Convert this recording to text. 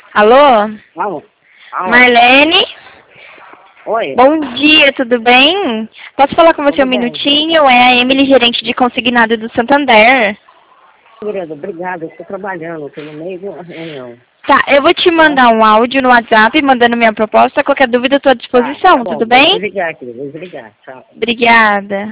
Alô? Alô? Alô? Marlene? Oi? Bom dia, tudo bem? Posso falar com você Tudo um bem? minutinho? É a Emily, gerente de consignado do Santander. Querida, obrigada. Eu estou trabalhando, estou no meio de uma reunião. Tá, eu vou te Tá? mandar um áudio no WhatsApp mandando minha proposta. Qualquer dúvida, eu estou à Tá disposição, bom. tudo Vou bem? desligar aqui, vou desligar. Tchau. Obrigada.